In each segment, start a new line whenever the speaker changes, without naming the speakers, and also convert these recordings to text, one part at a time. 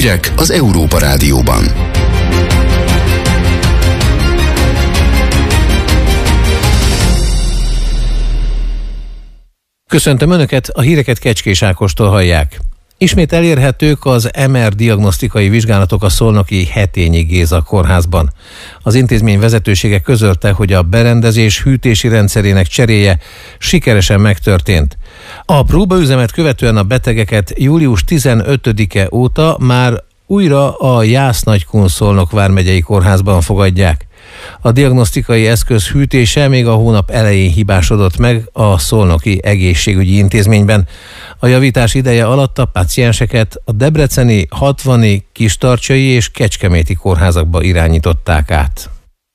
Hírek az Európa Rádióban.
Köszöntöm Önöket, a híreket Kecskés Ákostól hallják. Ismét elérhetők az MR diagnosztikai vizsgálatok a szolnoki Hetényi Géza kórházban. Az intézmény vezetősége közölte, hogy a berendezés hűtési rendszerének cseréje sikeresen megtörtént. A próbaüzemet követően a betegeket július 15-e óta már újra a Jász-Nagykun Szolnok vármegyei kórházban fogadják. A diagnosztikai eszköz hűtése még a hónap elején hibásodott meg a Szolnoki Egészségügyi Intézményben. A javítás ideje alatt a pácienseket a debreceni, hatvani, kistarcsai és kecskeméti kórházakba irányították át.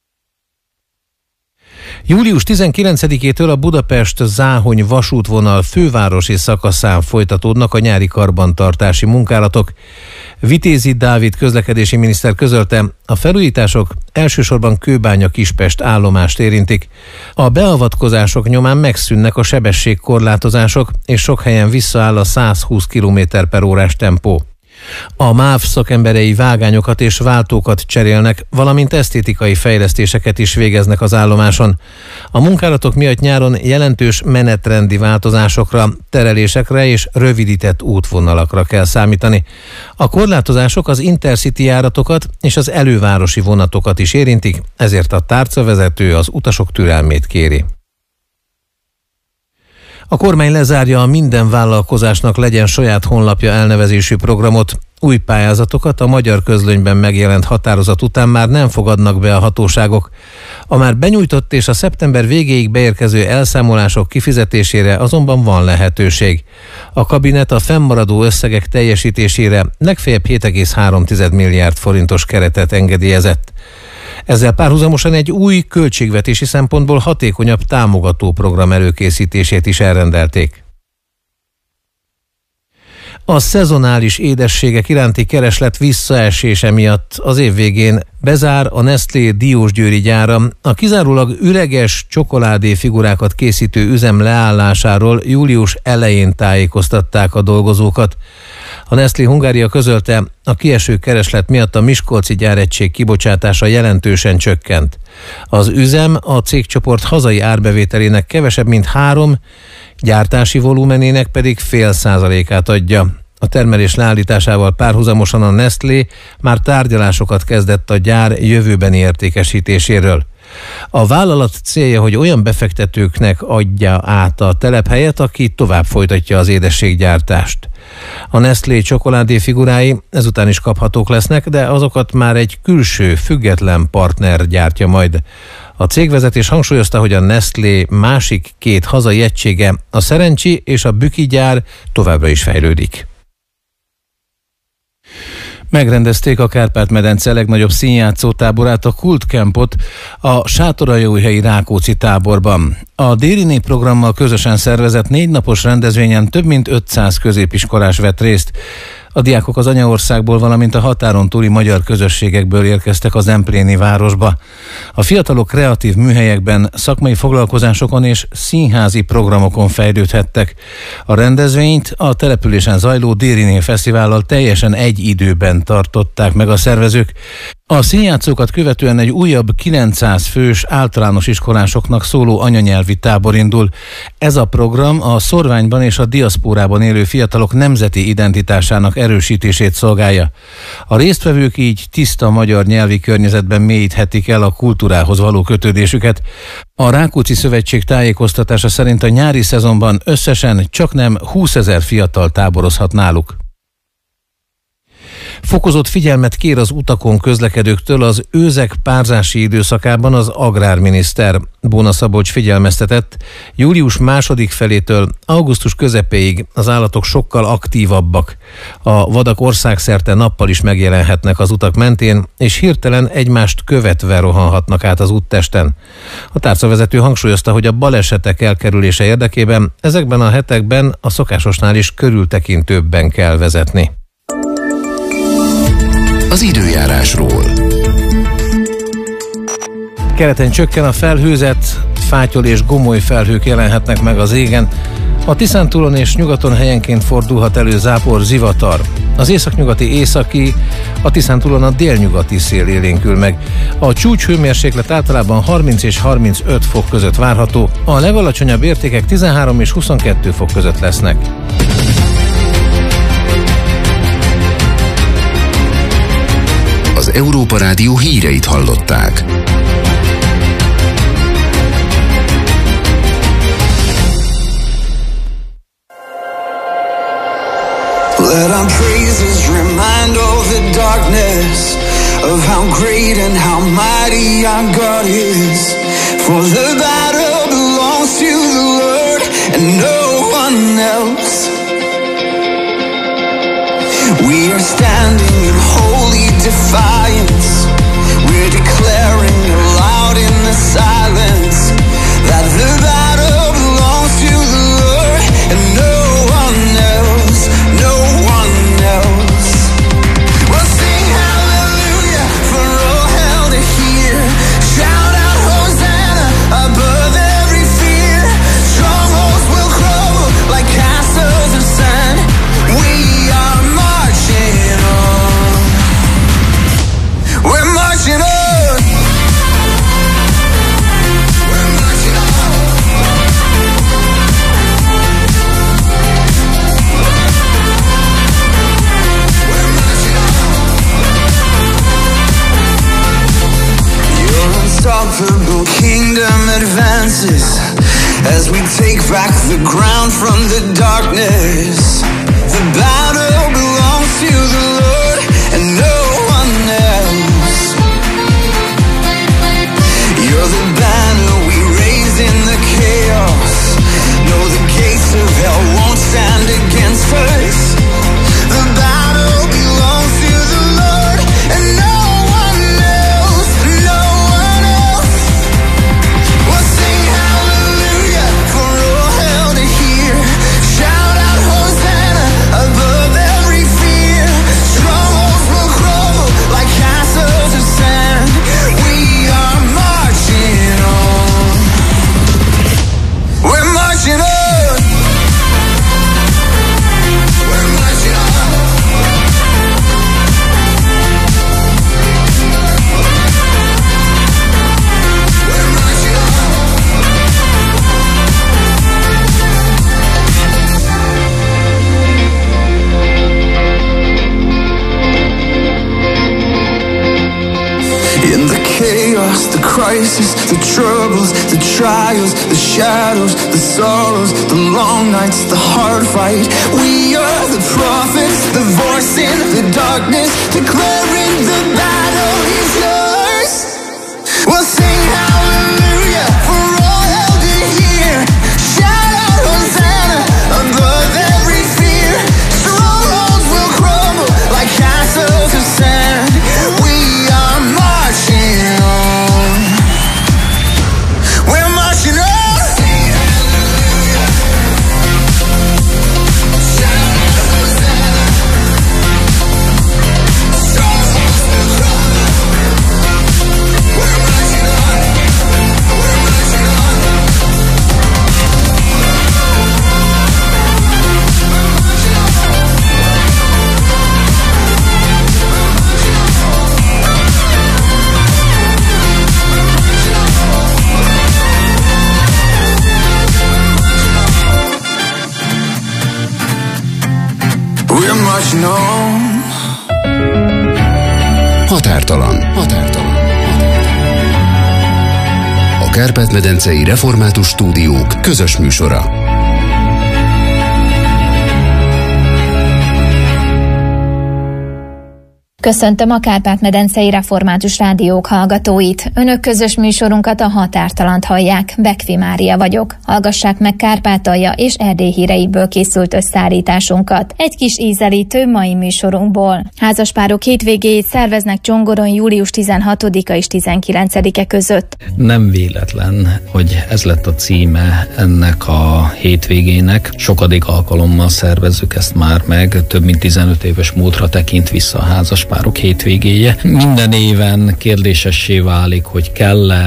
Július 19-től a Budapest-Záhony vasútvonal fővárosi szakaszán folytatódnak a nyári karbantartási munkálatok. Vitézi Dávid közlekedési miniszter közölte, a felújítások elsősorban Kőbánya-Kispest állomást érintik. A beavatkozások nyomán megszűnnek a sebességkorlátozások, és sok helyen visszaáll a 120 km/h tempó. A MÁV szakemberei vágányokat és váltókat cserélnek, valamint esztétikai fejlesztéseket is végeznek az állomáson. A munkálatok miatt nyáron jelentős menetrendi változásokra, terelésekre és rövidített útvonalakra kell számítani. A korlátozások az Intercity járatokat és az elővárosi vonatokat is érintik, ezért a tárcavezető az utasok türelmét kéri. A kormány lezárja a Minden vállalkozásnak legyen saját honlapja elnevezésű programot. Új pályázatokat a Magyar Közlönyben megjelent határozat után már nem fogadnak be a hatóságok. A már benyújtott és a szeptember végéig beérkező elszámolások kifizetésére azonban van lehetőség. A kabinet a fennmaradó összegek teljesítésére legfeljebb 7,3 milliárd forintos keretet engedélyezett. Ezzel párhuzamosan egy új költségvetési szempontból hatékonyabb támogató program előkészítését is elrendelték. A szezonális édességek iránti kereslet visszaesése miatt az év végén bezár a Nestlé diósgyőri gyára. A kizárólag üreges csokoládé figurákat készítő üzem leállásáról július elején tájékoztatták a dolgozókat. A Nestlé Hungária közölte, a kieső kereslet miatt a miskolci gyáregység kibocsátása jelentősen csökkent. Az üzem a cégcsoport hazai árbevételének kevesebb mint 3, gyártási volumenének pedig 0,5%-át adja. A termelés leállításával párhuzamosan a Nestlé már tárgyalásokat kezdett a gyár jövőbeni értékesítéséről. A vállalat célja, hogy olyan befektetőknek adja át a telephelyet, aki tovább folytatja az édességgyártást. A Nestlé csokoládé figurái ezután is kaphatók lesznek, de azokat már egy külső, független partner gyártja majd. A cégvezetés hangsúlyozta, hogy a Nestlé másik 2 hazai egysége, a Szerencsi és a Büki gyár továbbra is fejlődik. Megrendezték a Kárpát-medence legnagyobb színjátszótáborát, a Kultcampot a Sátoraljaújhelyi Rákóczi táborban. A Dériné programmal közösen szervezett 4 napos rendezvényen több mint 500 középiskolás vett részt. A diákok az anyaországból, valamint a határon túli magyar közösségekből érkeztek az empléni városba. A fiatalok kreatív műhelyekben, szakmai foglalkozásokon és színházi programokon fejlődhettek. A rendezvényt a településen zajló Dériné Fesztivállal teljesen egy időben tartották meg a szervezők. A színjátszókat követően egy újabb 900 fős általános iskolásoknak szóló anyanyelvi tábor indul. Ez a program a szorványban és a diaszpórában élő fiatalok nemzeti identitásának erősítését szolgálja. A résztvevők így tiszta magyar nyelvi környezetben mélyíthetik el a kultúrához való kötődésüket. A Rákóczi Szövetség tájékoztatása szerint a nyári szezonban összesen csaknem 20 000 fiatal táborozhat náluk. Fokozott figyelmet kér az utakon közlekedőktől az őzek párzási időszakában az agrárminiszter. Bóna Szabolcs figyelmeztetett, július második felétől augusztus közepéig az állatok sokkal aktívabbak. A vadak országszerte nappal is megjelenhetnek az utak mentén, és hirtelen egymást követve rohanhatnak át az úttesten. A tárcavezető hangsúlyozta, hogy a balesetek elkerülése érdekében ezekben a hetekben a szokásosnál is körültekintőbben kell vezetni.
Az időjárásról.
Keleten csökken a felhőzet, fátyol és gomoly felhők jelenhetnek meg az égen. A Tiszántúlon és nyugaton helyenként fordulhat elő zápor, zivatar. Az északnyugati északi, a Tiszántúlon a délnyugati szél élénkül meg. A csúcshőmérséklet általában 30 és 35 fok között várható, a legalacsonyabb értékek 13 és 22 fok között lesznek.
Az Európa Rádió híreit hallották.
Let our praises remind all the darkness of how great and how mighty our God is. For the battle belongs to the Lord and no one else. We are standing in holy defiance. We're declaring aloud in the silence that the battle belongs to the Lord and no one else. No one else. We'll sing hallelujah for all hell to hear. Shout out Hosanna above every fear. Strongholds will crumble like castles of sand. We are marching on. We're marching on. We're marching on. We're marching on. Your unstoppable kingdom advances as we take back the ground from the darkness. The battle belongs to the Lord and no one else. You're the banner we raise in the chaos. No, the gates of hell won't stand against us. The battle belongs to the Lord and no one else. No one else. We'll sing hallelujah for all hell to hear. Shout out Hosanna above every fear. Strongholds will crumble like castles of sand. We are marching on. We're marching on. We're marching on. We're marching on. In the chaos, the crisis, the troubles, the trials, the shadows, the sorrows, the long nights, the hard fight. We are the prophets, the voice in the darkness, declaring the battle is yours. We'll sing hallelujah for all hell to hear. Shout out Hosanna above every fear. Strongholds will crumble like castles of sand. We are marching on. We're marching on. Shout out Hosanna. Strongholds will crumble. We're marching on. We're marching on. We're marching on.
Határtalan. A Kárpát-medencei Református Stúdiók közös műsora.
Köszöntöm a Kárpát-medencei Református Rádiók hallgatóit. Önök közös műsorunkat, a Határtalant hallják. Bekfi Mária vagyok. Hallgassák meg Kárpátalja és Erdély híreiből készült összeállításunkat. Egy kis ízelítő mai műsorunkból. Házaspárok hétvégéjét szerveznek Csongoron július 16-a és 19-e között.
Nem véletlen, hogy ez lett a címe ennek a hétvégének. Sokadik alkalommal szervezzük ezt már meg, több mint 15 éves múltra tekint vissza a házaspárok hétvégéje. Minden éven kérdésessé válik, hogy kell-e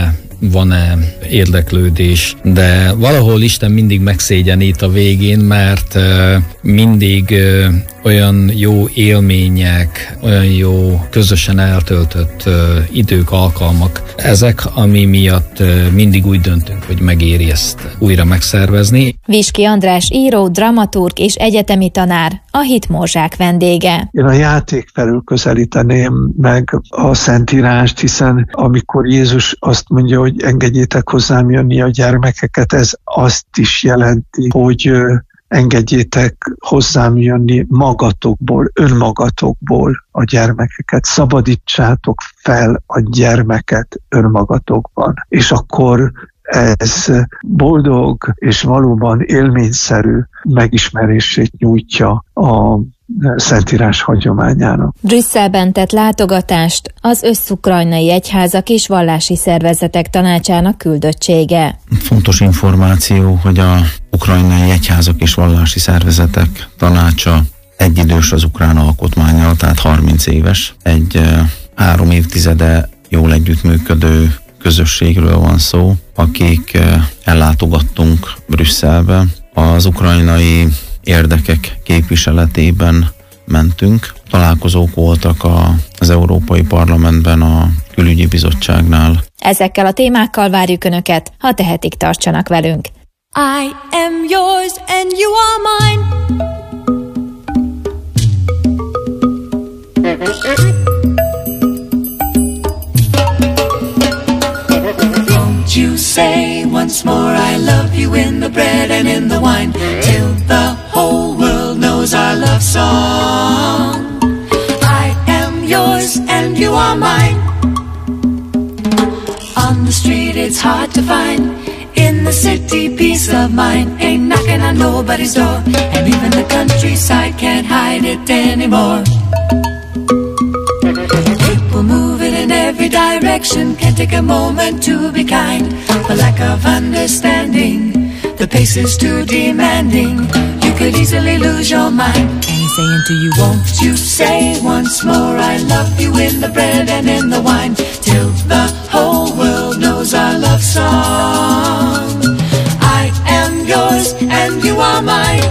van-e érdeklődés, de valahol Isten mindig megszégyenít a végén, mert mindig olyan jó élmények, olyan jó közösen eltöltött idők, alkalmak ezek, ami miatt mindig úgy döntünk, hogy megéri ezt újra megszervezni.
Viski András író, dramaturg és egyetemi tanár, a Hitmorzsák vendége.
Én a játék felül közelíteném meg a Szentírást, hiszen amikor Jézus azt mondja, hogy engedjétek hozzám jönni a gyermekeket, ez azt is jelenti, hogy engedjétek hozzám jönni magatokból, önmagatokból a gyermekeket. Szabadítsátok fel a gyermeket önmagatokban. És akkor ez boldog és valóban élményszerű megismerését nyújtja a Szentírás hagyományának.
Brüsszelben tett látogatást az összukrajnai egyházak és vallási szervezetek tanácsának küldöttsége.
Fontos információ, hogy a ukrajnai egyházak és vallási szervezetek tanácsa egyidős az ukrán alkotmánnyal, tehát 30 éves. Egy 3 évtizede jól együttműködő közösségről van szó, akik ellátogattunk Brüsszelbe. Az ukrajnai érdekek képviseletében mentünk. Találkozók voltak az Európai Parlamentben, a Külügyi Bizottságnál.
Ezekkel a témákkal várjuk Önöket, ha tehetik, tartsanak velünk.
I am yours and you are mine. Won't you say once more I love you in the bread and in the wine, till the whole world knows our love song. I am yours and you are mine. On the street it's hard to find, in the city peace of mind ain't knocking on nobody's door, and even the countryside can't hide it anymore. People moving in every direction, can't take a moment to be kind. For lack of understanding, the pace is too demanding. You could easily lose your mind. And he's saying to you, won't you say once more I love you in the bread and in the wine, till the whole world knows our love song. I am yours and you are mine.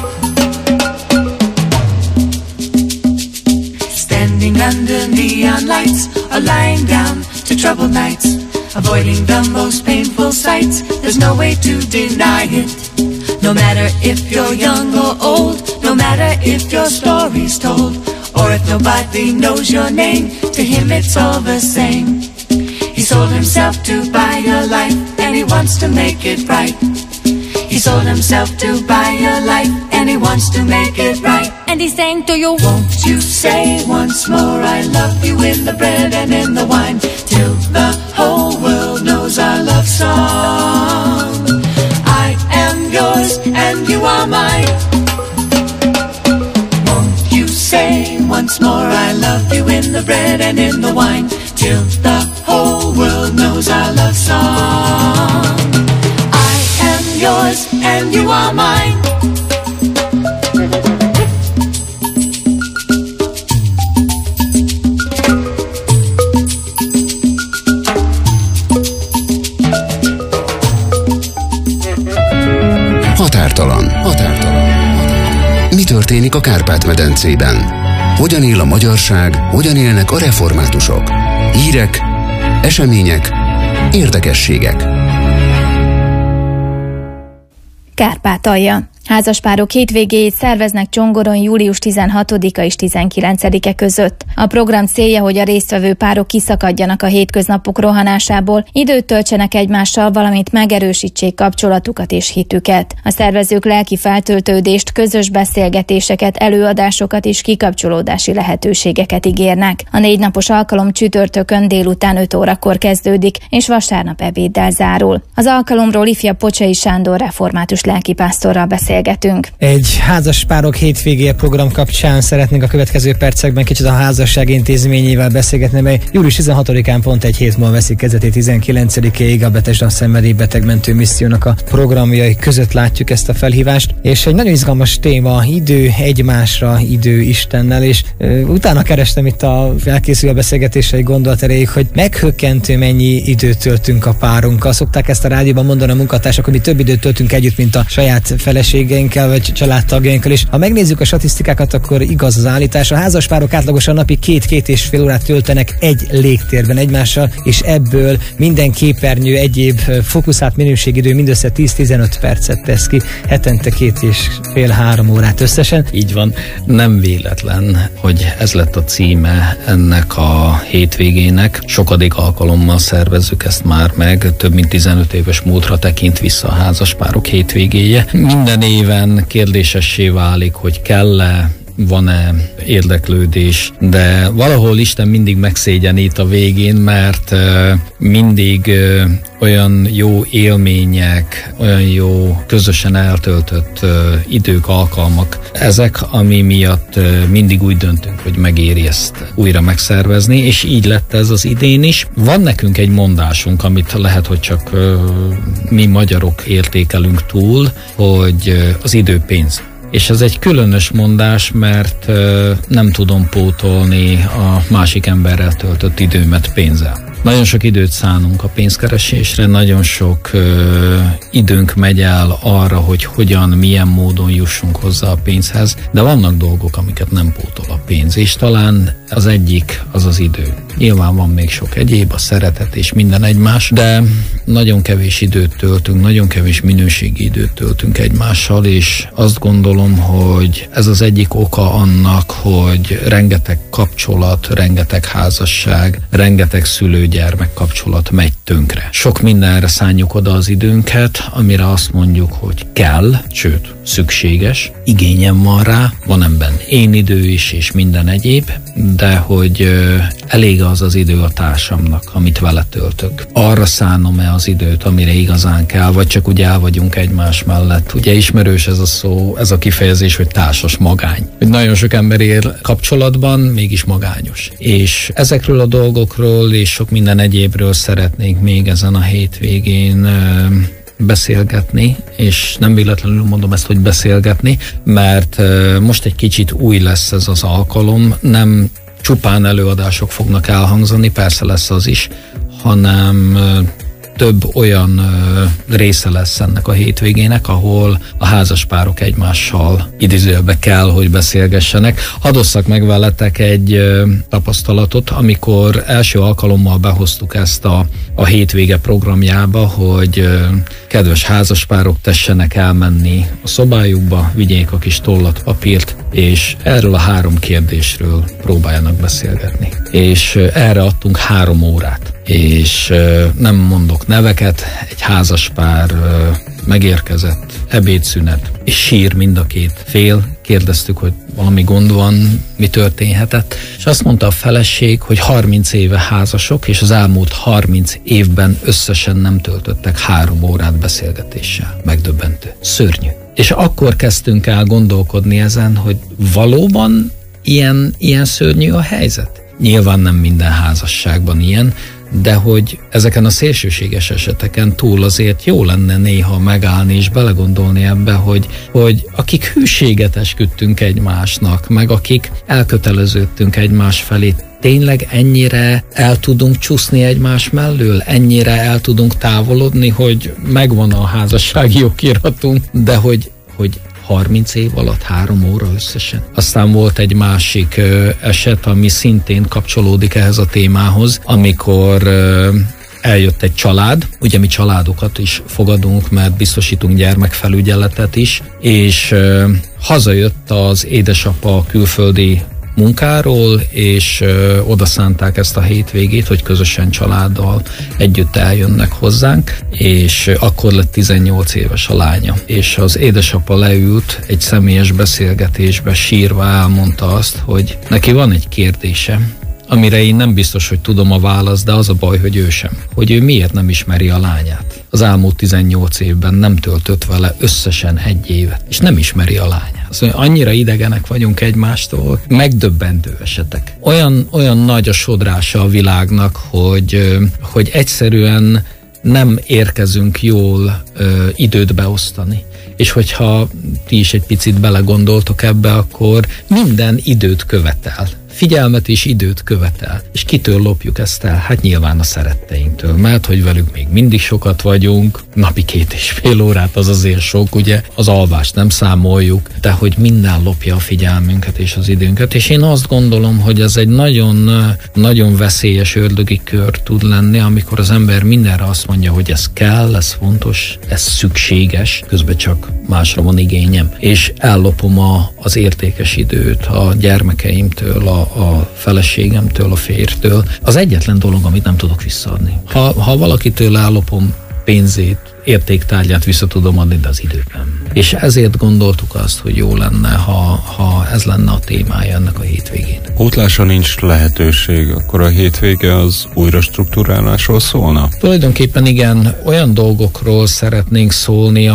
Standing under neon lights or lying down to troubled nights, avoiding the most painful sights, there's no way to deny it. No matter if you're young or old, no matter if your story's told, or if nobody knows your name, to him it's all the same. He sold himself to buy your life, and he wants to make it right. He sold himself to buy your life, and he wants to make it right. And he's saying to you, won't you say once more I love you in the bread and in the wine, till the whole world knows our love song. I am yours and you are mine. Won't you say once more I love you in the bread and in the wine, till the whole world knows our love song. I am yours and you are mine.
Határtalan. Mi történik a Kárpát-medencében? Hogyan él a magyarság, hogyan élnek a reformátusok? Hírek, események, érdekességek.
Kárpátalja. Házaspárok hétvégéjét szerveznek Csongoron július 16-a és 19-e között. A program célja, hogy a résztvevő párok kiszakadjanak a hétköznapok rohanásából, időt töltsenek egymással, valamint megerősítsék kapcsolatukat és hitüket. A szervezők lelki feltöltődést, közös beszélgetéseket, előadásokat és kikapcsolódási lehetőségeket ígérnek. A 4 napos alkalom csütörtökön délután 5 órakor kezdődik, és vasárnap ebéddel zárul. Az alkalomról ifjabb Pocsai Sándor református lelkipásztorral beszél beszélgetünk.
Egy házaspárok hétvégéje program kapcsán szeretnénk a következő percekben kicsit a házasság intézményével beszélgetni, mely július 16-án pont egy hét múlva veszik kezdetét, 19-ig a Betesda Szenvedélybetegmentő Missziónak a programjai között látjuk ezt a felhívást, és egy nagyon izgalmas téma, idő egymásra, idő Istennel, és utána kerestem itt a elkészülő beszélgetésre egy gondolat erejéig, hogy meghökkentő mennyi időt töltünk a párunkkal. Szokták ezt a rádióban mondani a munkatársak, hogy mi több időt töltünk együtt, mint a saját feleségeinkkel vagy családtagjainkkal, és ha megnézzük a statisztikákat, akkor igaz az állítás. A házaspárok átlagosan napi 2-2,5 órát töltenek egy légtérben egymással, és ebből minden képernyő, egyéb fókuszált minőségidő mindössze 10-15 percet tesz ki, hetente 2,5-3 órát összesen.
Így van, nem véletlen, hogy ez lett a címe ennek a hétvégének. Sokadik alkalommal szervezzük ezt már meg, több mint 15 éves múltra tekint vissza a házaspárok hétvégéje. Minden éven kérdésessé válik, hogy kell-e, van-e érdeklődés, de valahol Isten mindig megszégyenít a végén, mert mindig olyan jó élmények, olyan jó közösen eltöltött idők, alkalmak ezek, ami miatt mindig úgy döntünk, hogy megéri ezt újra megszervezni, és így lett ez az idén is. Van nekünk egy mondásunk, amit lehet, hogy csak mi magyarok értékelünk túl, hogy az idő pénz. És ez egy különös mondás, mert nem tudom pótolni a másik emberrel töltött időmet pénzzel. Nagyon sok időt szánunk a pénzkeresésre, nagyon sok időnk megy el arra, hogy hogyan, milyen módon jussunk hozzá a pénzhez, de vannak dolgok, amiket nem pótol a pénz, és talán az egyik az az idő. Nyilván van még sok egyéb, a szeretet és minden egymás, de nagyon kevés időt töltünk, nagyon kevés minőségi időt töltünk egymással, és azt gondolom, hogy ez az egyik oka annak, hogy rengeteg kapcsolat, rengeteg házasság, rengeteg szülő-gyermek kapcsolat megy tönkre. Sok mindenre szánjuk oda az időnket, amire azt mondjuk, hogy kell, sőt, szükséges, igényem van rá, van ebben én idő is, és minden egyéb, de hogy elég az az idő a társamnak, amit vele töltök. Arra szánom-e az időt, amire igazán kell, vagy csak úgy el vagyunk egymás mellett. Ugye ismerős ez a szó, ez a kifejezés, hogy társas magány. Hogy nagyon sok ember él kapcsolatban, mégis magányos. És ezekről a dolgokról és sok minden egyébről szeretnénk még ezen a hétvégén beszélgetni, és nem véletlenül mondom ezt, hogy beszélgetni, mert most egy kicsit új lesz ez az alkalom, nem csupán előadások fognak elhangzani, persze lesz az is, hanem több olyan része lesz ennek a hétvégének, ahol a házaspárok egymással idézőjelbe kell, hogy beszélgessenek. Hadd osszak meg veletek egy tapasztalatot, amikor első alkalommal behoztuk ezt a hétvége programjába, hogy kedves házaspárok tessenek elmenni a szobájukba, vigyék a kis tollat, papírt, és erről a 3 kérdésről próbáljanak beszélgetni. És erre adtunk 3 órát. És nem mondok neveket, egy házaspár megérkezett, ebédszünet, és sír mind a két fél. Kérdeztük, hogy valami gond van, mi történhetett, és azt mondta a feleség, hogy 30 éve házasok, és az elmúlt 30 évben összesen nem töltöttek 3 órát beszélgetéssel. Megdöbbentő. Szörnyű. És akkor kezdtünk el gondolkodni ezen, hogy valóban ilyen szörnyű a helyzet. Nyilván nem minden házasságban ilyen, de hogy ezeken a szélsőséges eseteken túl azért jó lenne néha megállni és belegondolni ebbe, hogy akik hűséget esküdtünk egymásnak, meg akik elköteleződtünk egymás felé, tényleg ennyire el tudunk csúszni egymás mellől, ennyire el tudunk távolodni, hogy megvan a házassági okiratunk, de hogy 30 év alatt 3 óra összesen. Aztán volt egy másik eset, ami szintén kapcsolódik ehhez a témához, amikor eljött egy család, ugye mi családokat is fogadunk, mert biztosítunk gyermekfelügyeletet is, és hazajött az édesapa külföldi munkáról, és oda szánták ezt a hétvégét, hogy közösen családdal együtt eljönnek hozzánk, és akkor lett 18 éves a lánya. És az édesapa leült egy személyes beszélgetésbe, sírva elmondta azt, hogy neki van egy kérdése, amire én nem biztos, hogy tudom a választ, de az a baj, hogy ő sem. Hogy ő miért nem ismeri a lányát. Az elmúlt 18 évben nem töltött vele összesen 1 évet, és nem ismeri a lányát. Szóval annyira idegenek vagyunk egymástól, megdöbbentő esetek. Olyan nagy a sodrása a világnak, hogy egyszerűen nem érkezünk jól időt beosztani. És hogyha ti is egy picit belegondoltok ebbe, akkor minden időt követel. Figyelmet és időt követel. És kitől lopjuk ezt el? Hát nyilván a szeretteinktől, mert hogy velük még mindig sokat vagyunk, napi 2,5 órát az azért sok, ugye, az alvást nem számoljuk, de hogy minden lopja a figyelmünket és az időnket, és én azt gondolom, hogy ez egy nagyon, nagyon veszélyes ördögi kör tud lenni, amikor az ember mindenre azt mondja, hogy ez kell, ez fontos, ez szükséges, közben csak másra van igényem, és ellopom az értékes időt a gyermekeimtől, a feleségemtől, a férjtől. Az egyetlen dolog, amit nem tudok visszaadni. Ha valakitől ellopom pénzét, értéktárgyát vissza tudom adni, de az időt nem. És ezért gondoltuk azt, hogy jó lenne, ha ez lenne a témája ennek a hétvégén.
Pótlásra nincs lehetőség, akkor a hétvége az újra struktúrálásról szólna?
Tulajdonképpen igen, olyan dolgokról szeretnénk szólni,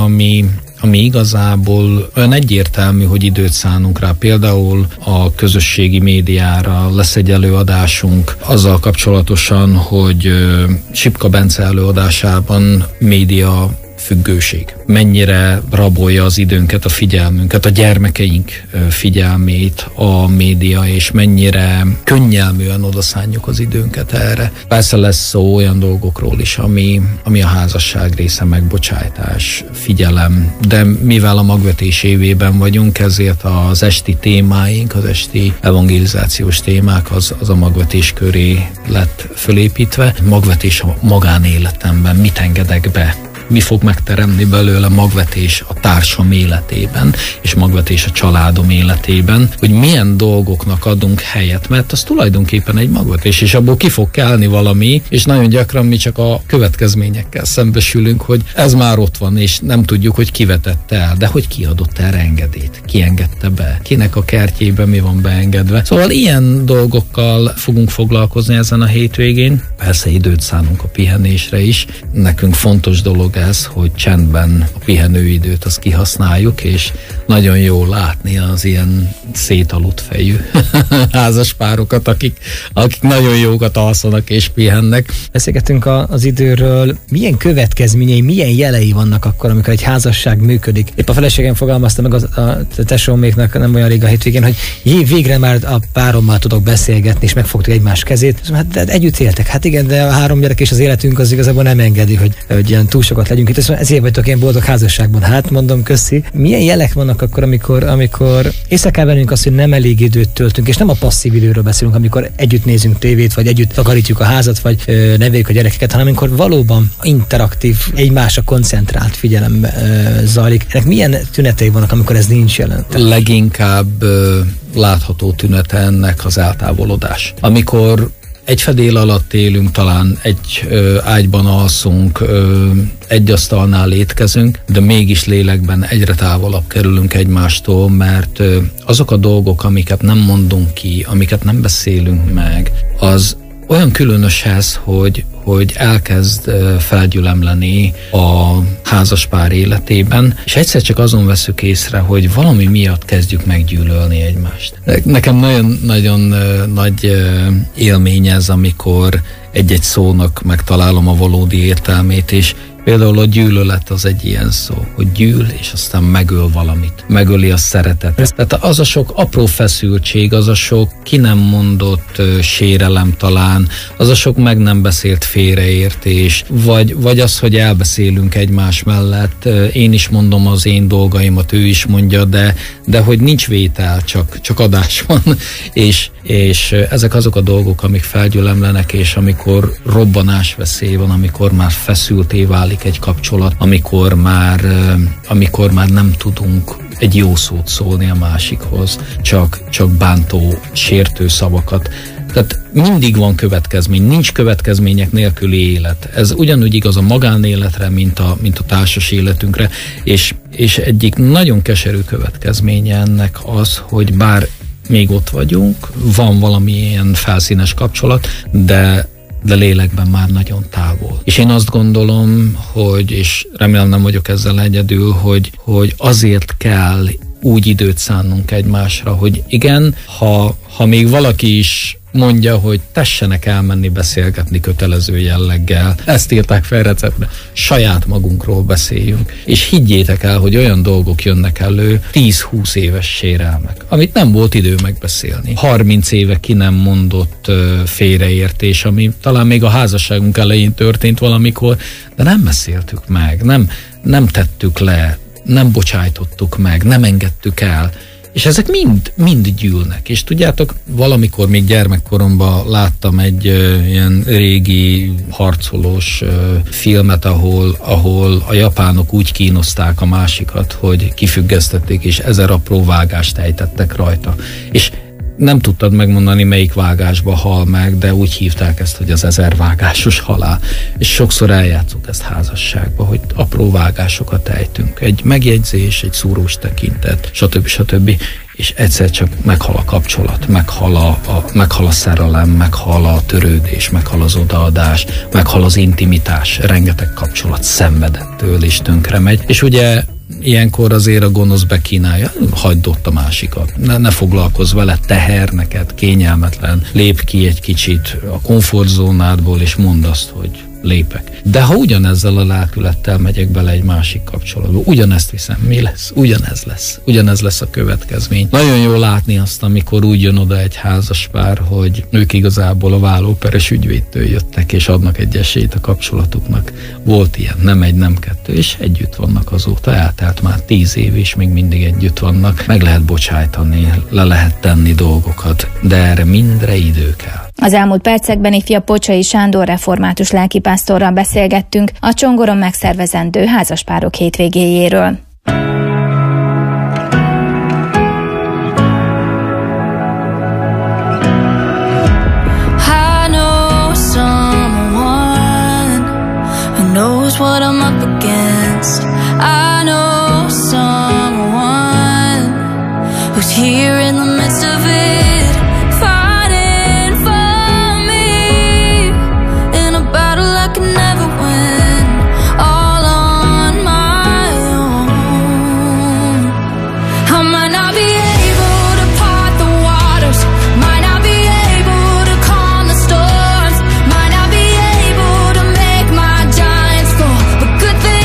ami igazából olyan egyértelmű, hogy időt szánunk rá. Például a közösségi médiára lesz egy előadásunk azzal kapcsolatosan, hogy Sipka Bence előadásában média függőség. Mennyire rabolja az időnket, a figyelmünket, a gyermekeink figyelmét a média, és mennyire könnyelműen odaszánjuk az időnket erre. Persze lesz szó olyan dolgokról is, ami a házasság része, megbocsájtás, figyelem, de mivel a magvetés évében vagyunk, ezért az esti témáink, az esti evangelizációs témák az a magvetés köré lett fölépítve. Magvetés a magánéletemben, mit engedek be? Mi fog megteremni belőle magvetés a társam életében, és magvetés a családom életében, hogy milyen dolgoknak adunk helyet, mert az tulajdonképpen egy magvetés, és abból ki fog kelni valami, és nagyon gyakran mi csak a következményekkel szembesülünk, hogy ez már ott van, és nem tudjuk, hogy ki vetette el, de hogy ki adott erre engedélyt, ki engedte be, kinek a kertjében mi van beengedve. Szóval ilyen dolgokkal fogunk foglalkozni ezen a hétvégén. Persze időt szánunk a pihenésre is. Nekünk fontos dolog ez, hogy csendben a pihenőidőt azt kihasználjuk, és nagyon jó látni az ilyen szétaludt fejű házaspárokat, akik nagyon jókat alszanak és pihennek.
Beszélgetünk az időről. Milyen következményei, milyen jelei vannak akkor, amikor egy házasság működik? Épp a feleségem fogalmazta meg a tesóméknak nem olyan rég a hétvégén, hogy végre már a párommal tudok beszélgetni, és megfogtuk egymás kezét. Hát együtt éltek. Hát igen, de a 3 gyerek és az életünk az igazából nem engedi, hogy ilyen túl sokat legyünk itt. Ezért vagytok ilyen boldog házasságban. Hát mondom, köszi. Milyen jelek vannak akkor, amikor észre kell vennünk azt, hogy nem elég időt töltünk, és nem a passzív időről beszélünk, amikor együtt nézünk tévét, vagy együtt takarítjuk a házat, vagy neveljük a gyerekeket, hanem amikor valóban interaktív, egymásra koncentrált figyelem zajlik. Ennek milyen tünetei vannak, amikor ez nincs jelen?
Leginkább látható tünete ennek az eltávolodás. Amikor egy fedél alatt élünk, talán egy ágyban alszunk, egy asztalnál étkezünk, de mégis lélekben egyre távolabb kerülünk egymástól, mert azok a dolgok, amiket nem mondunk ki, amiket nem beszélünk meg, az olyan különös ez, hogy elkezd felgyülemleni a házaspár életében, és egyszer csak azon veszük észre, hogy valami miatt kezdjük meggyűlölni egymást. Nekem nagyon nagy élmény ez, amikor egy-egy szónak megtalálom a valódi értelmét, és például a gyűlölet az egy ilyen szó, hogy gyűl, és aztán megöl valamit. Megöli a szeretetet. Tehát az a sok apró feszültség, az a sok ki nem mondott sérelem talán, az a sok meg nem beszélt félreértés, vagy az, hogy elbeszélünk egymás mellett, én is mondom az én dolgaimat, ő is mondja, de hogy nincs vétel, csak adás van, és ezek azok a dolgok, amik felgyülemlenek, és amikor robbanásveszély van, amikor már feszülté válik egy kapcsolat, amikor már nem tudunk egy jó szót szólni a másikhoz, csak bántó, sértő szavakat. Tehát mindig van következmény, nincs következmények nélküli élet. Ez ugyanúgy igaz a magánéletre, mint a társas életünkre, és egyik nagyon keserű következménye ennek az, hogy bár még ott vagyunk, van valamilyen felszínes kapcsolat, de lélekben már nagyon távol. És én azt gondolom, hogy, és remélem nem vagyok ezzel egyedül, hogy azért kell úgy időt szánnunk egymásra, hogy igen, ha még valaki is mondja, hogy tessenek elmenni beszélgetni kötelező jelleggel. Ezt írták fel receptre. Saját magunkról beszéljünk. És higgyétek el, hogy olyan dolgok jönnek elő, 10-20 éves sérelmek, amit nem volt idő megbeszélni. 30 éve ki nem mondott félreértés, ami talán még a házasságunk elején történt valamikor, de nem beszéltük meg, nem tettük le, nem bocsájtottuk meg, nem engedtük el. És ezek mind gyűlnek. És tudjátok, valamikor még gyermekkoromban láttam egy ilyen régi harcolós filmet, ahol a japánok úgy kínozták a másikat, hogy kifüggesztették, és 1000 apró vágást ejtettek rajta. És nem tudtad megmondani, melyik vágásba hal meg, de úgy hívták ezt, hogy az 1000 vágásos halál. És sokszor eljátszunk ezt házasságba, hogy apró vágásokat ejtünk. Egy megjegyzés, egy szúrós tekintet, stb. És egyszer csak meghal a kapcsolat, meghal a szerelem, meghal a törődés, meghal az odaadás, meghal az intimitás, rengeteg kapcsolat szenvedettől is tönkre megy. És ugye ilyenkor azért a gonosz bekínálja, hagyd ott a másikat, ne foglalkozz vele, teher neked, kényelmetlen, lépj ki egy kicsit a komfortzónádból, és mondd azt, hogy lépek. De ha ugyanezzel a lelkülettel megyek bele egy másik kapcsolatba, ugyanezt viszem, mi lesz? Ugyanez lesz a következmény. Nagyon jó látni azt, amikor úgy jön oda egy házaspár, hogy ők igazából a vállóperes ügyvédtől jöttek, és adnak egy esélyt a kapcsolatuknak. Volt ilyen, nem egy, nem kettő, és együtt vannak azóta. Eltelt már 10 év, és még mindig együtt vannak. Meg lehet bocsájtani, le lehet tenni dolgokat, de erre mindre idő kell.
Az elmúlt percekben ifja Pocsai Sándor református lelkipásztorral beszélgettünk a Csongoron megszervezendő házaspárok hétvégéjéről.
What I'm up against. I know someone who's here in the midst of it, fighting for me in a battle I can never win, all on my own. I might not be able to part the waters, might not be able to calm the storms, might not be able to make my giants fall, but good thing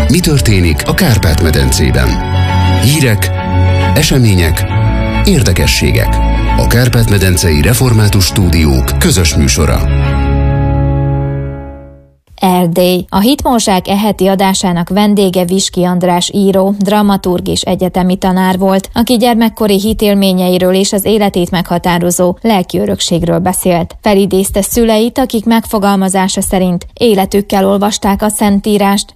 Mi történik a Kárpát-medencében? Hírek, események, érdekességek. A Kárpát-medencei Református Stúdiók közös műsora.
Erdély. A Hitmózsák heti adásának vendége Viski András író, dramaturg és egyetemi tanár volt, aki gyermekkori hitélményeiről és az életét meghatározó lelki örökségről beszélt. Felidézte szüleit, akik megfogalmazása szerint életükkel olvasták a Szentírást,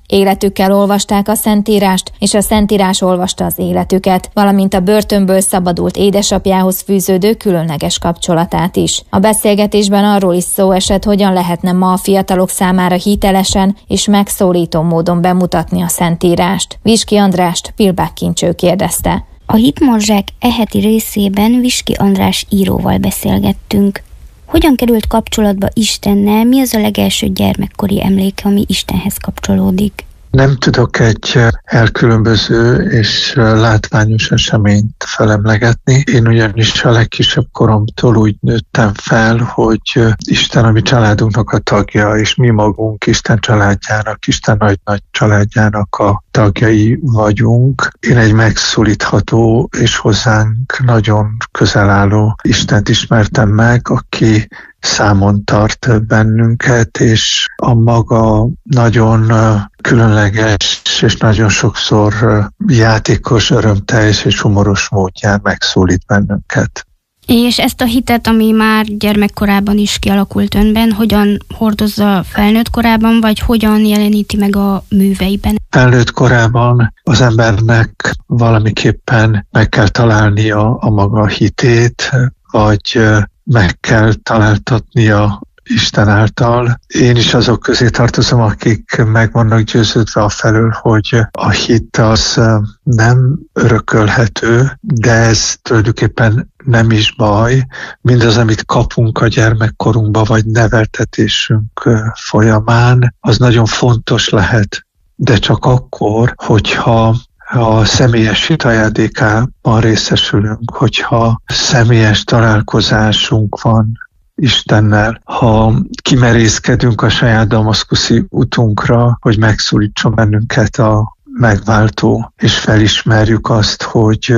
és a Szentírás olvasta az életüket, valamint a börtönből szabadult édesapjához fűződő különleges kapcsolatát is. A beszélgetésben arról is szó esett, hogyan lehetne ma a fiatalok számára hitelesen és megszólító módon bemutatni a Szentírást. Viski Andrást Pilbák Kincső kérdezte.
A Hitmózsák heti részében Viski András íróval beszélgettünk. Hogyan került kapcsolatba Istennel, mi az a legelső gyermekkori emléke, ami Istenhez kapcsolódik?
Nem tudok egy elkülönböző és látványos eseményt felemlegetni. Én ugyanis a legkisebb koromtól úgy nőttem fel, hogy Isten a mi családunknak a tagja, és mi magunk Isten családjának, Isten nagy-nagy családjának a tagjai vagyunk. Én egy megszólítható és hozzánk nagyon közel álló Istent ismertem meg, aki számon tart bennünket, és a maga nagyon különleges és nagyon sokszor játékos, örömteljes és humoros módján megszólít bennünket.
És ezt a hitet, ami már gyermekkorában is kialakult önben, hogyan hordozza felnőtt korában, vagy hogyan jeleníti meg a műveiben?
Felnőtt korában az embernek valamiképpen meg kell találnia a maga hitét, vagy meg kell találtatnia Isten által. Én is azok közé tartozom, akik meg vannak győződve afelől, hogy a hit az nem örökölhető, de ez tulajdonképpen nem is baj. Mindaz, amit kapunk a gyermekkorunkba, vagy neveltetésünk folyamán, az nagyon fontos lehet, de csak akkor, hogyha a személyes hit ajándékában részesülünk, hogyha személyes találkozásunk van Istennel, ha kimerészkedünk a saját damaszkuszi utunkra, hogy megszólítson bennünket a megváltó, és felismerjük azt, hogy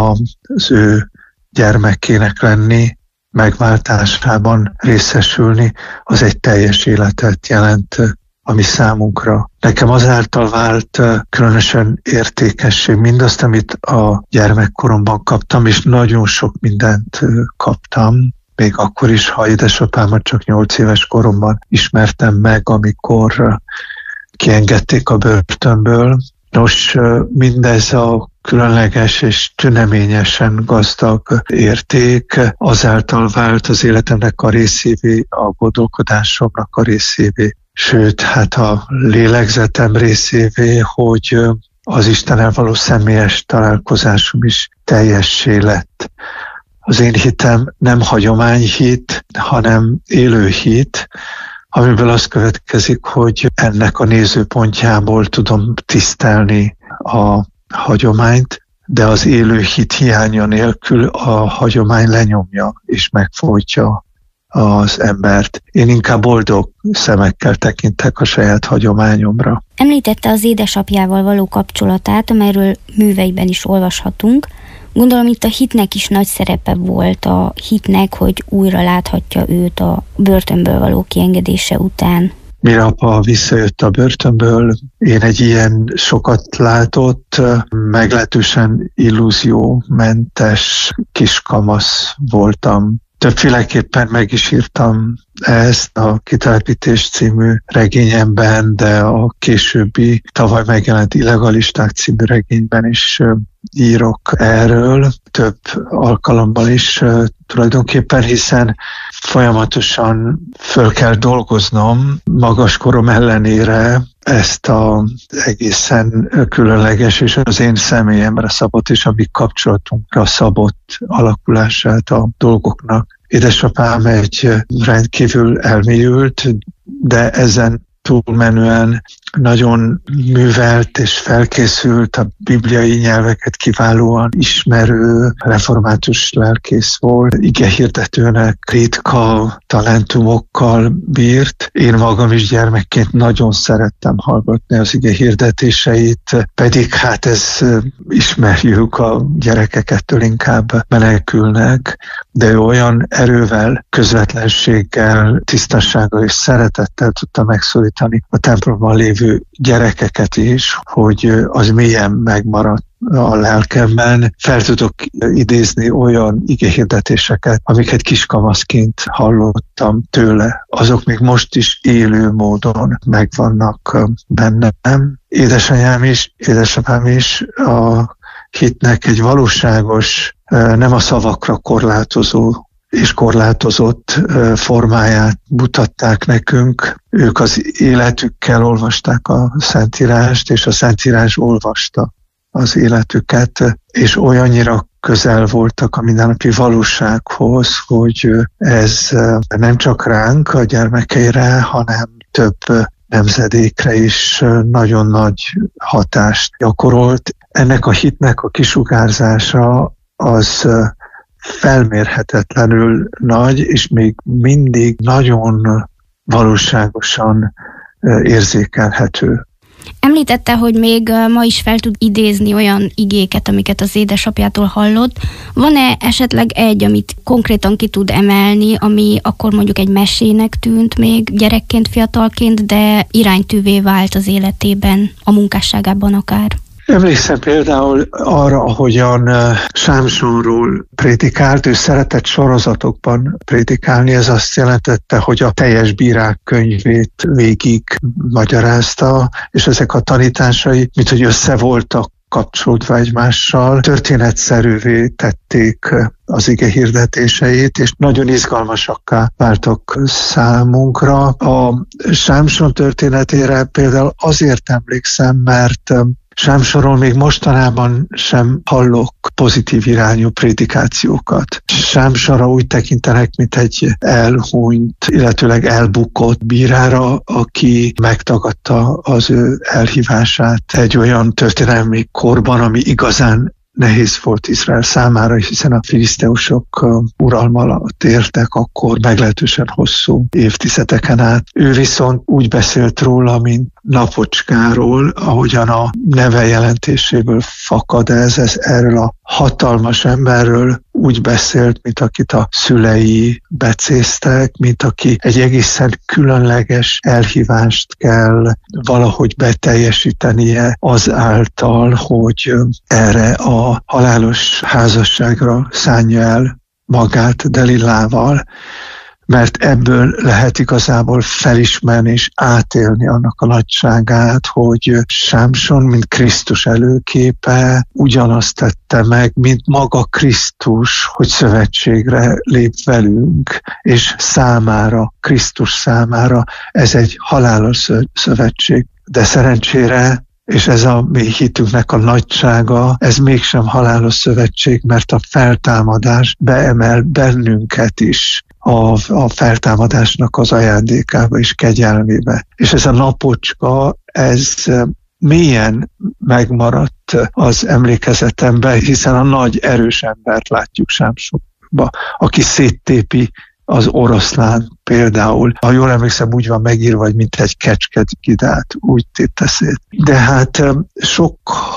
az ő gyermekének lenni, megváltásában részesülni, az egy teljes életet jelent a mi számunkra. Nekem azáltal vált különösen értékessé mindazt, amit a gyermekkoromban kaptam, és nagyon sok mindent kaptam, még akkor is, ha édesapámat csak 8 éves koromban ismertem meg, amikor kiengedték a börtönből. Nos, mindez a különleges és tüneményesen gazdag érték azáltal vált az életemnek a részévé, a gondolkodásomnak a részévé, sőt, hát a lélegzetem részévé, hogy az Istennel való személyes találkozásom is teljessé lett. Az én hitem nem hagyományhit, hanem élő hit, amiből az következik, hogy ennek a nézőpontjából tudom tisztelni a hagyományt, de az élő hit hiánya nélkül a hagyomány lenyomja és megfojtja az embert. Én inkább boldog szemekkel tekintek a saját hagyományomra.
Említette az édesapjával való kapcsolatát, amelyről műveiben is olvashatunk. Gondolom itt a hitnek is nagy szerepe volt, a hitnek, hogy újra láthatja őt a börtönből való kiengedése után.
Mire apa visszajött a börtönből, én egy ilyen sokat látott, meglehetősen illúziómentes kiskamasz voltam. Többféleképpen meg is írtam ezt a Kitelepítés című regényemben, de a későbbi tavaly megjelent Illegalisták című regényben is írok erről, több alkalommal is tulajdonképpen, hiszen folyamatosan föl kell dolgoznom magas korom ellenére ezt az egészen különleges és az én személyemre szabott és a mi kapcsolatunkra szabott alakulását a dolgoknak. Édesapám egy rendkívül elmélyült, de ezen túlmenően nagyon művelt és felkészült, a bibliai nyelveket kiválóan ismerő református lelkész volt, igehirdetőnek ritka talentumokkal bírt. Én magam is gyermekként nagyon szerettem hallgatni az igehirdetéseit, pedig hát ez ismerjük, a gyerekek ettől inkább menekülnek, de ő olyan erővel, közvetlenséggel, tisztassággal és szeretettel tudta megszólítani a templomban lévő gyerekeket is, hogy az mélyen megmaradt a lelkemben. Fel tudok idézni olyan igehirdetéseket, amiket kiskamaszként hallottam tőle. Azok még most is élő módon megvannak bennem. Édesanyám is, édesapám is a hitnek egy valóságos, nem a szavakra korlátozó és korlátozott formáját mutatták nekünk. Ők az életükkel olvasták a Szentírást, és a Szentírás olvasta az életüket, és olyannyira közel voltak a mindennapi valósághoz, hogy ez nem csak ránk, a gyermekeire, hanem több nemzedékre is nagyon nagy hatást gyakorolt. Ennek a hitnek a kisugárzása az felmérhetetlenül nagy, és még mindig nagyon valóságosan érzékelhető.
Említette, hogy még ma is fel tud idézni olyan igéket, amiket az édesapjától hallott. Van-e esetleg egy, amit konkrétan ki tud emelni, ami akkor mondjuk egy mesének tűnt még gyerekként, fiatalként, de iránytűvé vált az életében, a munkásságában akár?
Emlékszem például arra, ahogyan Sámsonról prédikált, ő szeretett sorozatokban prédikálni, ez azt jelentette, hogy a teljes bírák könyvét végig magyarázta, és ezek a tanításai, mint hogy össze voltak kapcsolódva egymással, történetszerűvé tették az ige hirdetéseit, és nagyon izgalmasakká váltak számunkra. A Sámson történetére például azért emlékszem, mert Sámsonról még mostanában sem hallok pozitív irányú prédikációkat. Sámsonra úgy tekintenek, mint egy elhunyt, illetőleg elbukott bírára, aki megtagadta az ő elhívását egy olyan történelmi korban, ami igazán nehéz volt Izrael számára, hiszen a filiszteusok uralma alatt értek akkor meglehetősen hosszú évtizedeken át. Ő viszont úgy beszélt róla, mint Napocskáról, ahogyan a neve jelentéséből fakad ez erről a hatalmas emberről úgy beszélt, mint akit a szülei becéztek, mint aki egy egészen különleges elhívást kell valahogy beteljesítenie azáltal, hogy erre a halálos házasságra szánja el magát Delilával, mert ebből lehet igazából felismerni és átélni annak a nagyságát, hogy Sámson, mint Krisztus előképe, ugyanazt tette meg, mint maga Krisztus, hogy szövetségre lép velünk, és számára, Krisztus számára ez egy halálos szövetség. De szerencsére, és ez a mi hitünknek a nagysága, ez mégsem halálos szövetség, mert a feltámadás beemel bennünket is a feltámadásnak az ajándékába és kegyelmébe. És ez a napocska, ez mélyen megmaradt az emlékezetemben, hiszen a nagy erős embert látjuk Sámsonba, aki széttépi az oroszlán például. Ha jól emlékszem, úgy van megírva, hogy mint egy kecskegidát, úgy tépte szét. De hát sok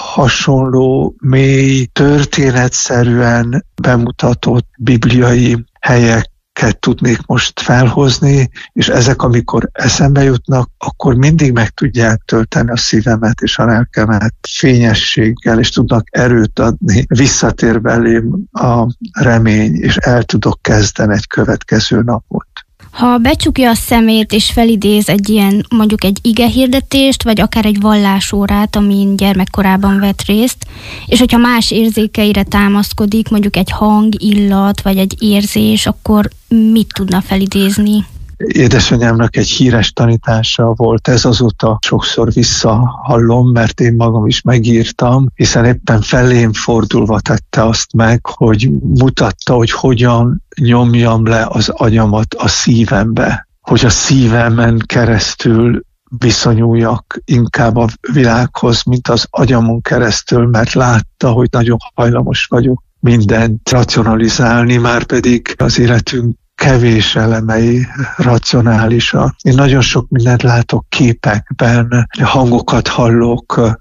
hasonló, mély, történetszerűen bemutatott bibliai helyek tudnék most felhozni, és ezek, amikor eszembe jutnak, akkor mindig meg tudják tölteni a szívemet és a lelkemet fényességgel, és tudnak erőt adni. Visszatér belém a remény, és el tudok kezdeni egy következő napot.
Ha becsukja a szemét és felidéz egy ilyen, mondjuk egy igehirdetést, vagy akár egy vallásórát, amin gyermekkorában vett részt, és hogyha más érzékeire támaszkodik, mondjuk egy hang, illat, vagy egy érzés, akkor mit tudna felidézni?
Édesanyámnak egy híres tanítása volt, ez azóta sokszor visszahallom, mert én magam is megírtam, hiszen éppen felém fordulva tette azt meg, hogy mutatta, hogy hogyan nyomjam le az agyamat a szívembe, hogy a szívemen keresztül viszonyuljak inkább a világhoz, mint az agyamon keresztül, mert látta, hogy nagyon hajlamos vagyok mindent racionalizálni, már pedig az életünk kevés elemei racionálisak. Én nagyon sok mindent látok képekben, hangokat hallok,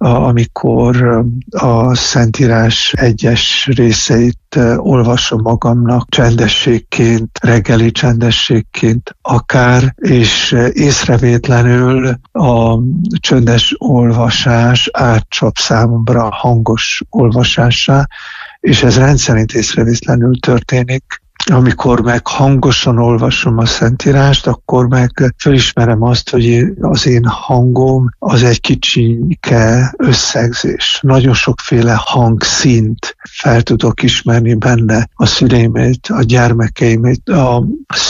amikor a Szentírás egyes részeit olvasom magamnak csendességként, reggeli csendességként akár, és észrevétlenül a csöndes olvasás átcsap számomra hangos olvasássá, és ez rendszerint észrevétlenül történik. Amikor meg hangosan olvasom a Szentírást, akkor meg felismerem azt, hogy az én hangom az egy kicsike összegzés. Nagyon sokféle hangszint fel tudok ismerni benne, a szüleimét, a gyermekeimét, a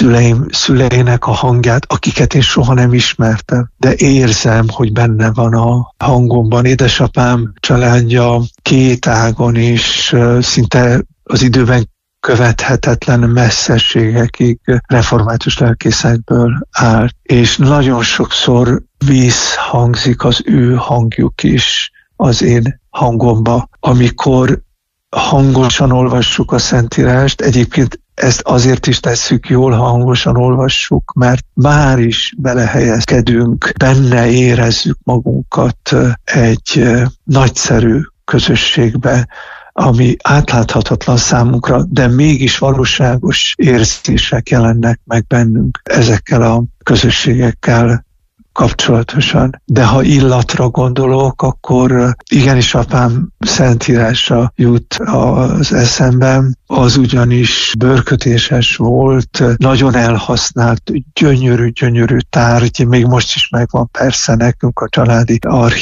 szüleinek a hangját, akiket én soha nem ismertem, de érzem, hogy benne van a hangomban. Édesapám családja két ágon is szinte az időben követhetetlen messzeségekig református lelkészekből állt, és nagyon sokszor visszhangzik az ő hangjuk is az én hangomba. Amikor hangosan olvassuk a Szentírást, egyébként ezt azért is tesszük jól, ha hangosan olvassuk, mert bár is belehelyezkedünk, benne érezzük magunkat egy nagyszerű közösségbe, ami átláthatatlan számunkra, de mégis valóságos érzések jelennek meg bennünk ezekkel a közösségekkel kapcsolatosan. De ha illatra gondolok, akkor igenis apám Szentírása jut az eszemben, az ugyanis bőrkötéses volt, nagyon elhasznált, gyönyörű tárgy, még most is megvan persze nekünk a családi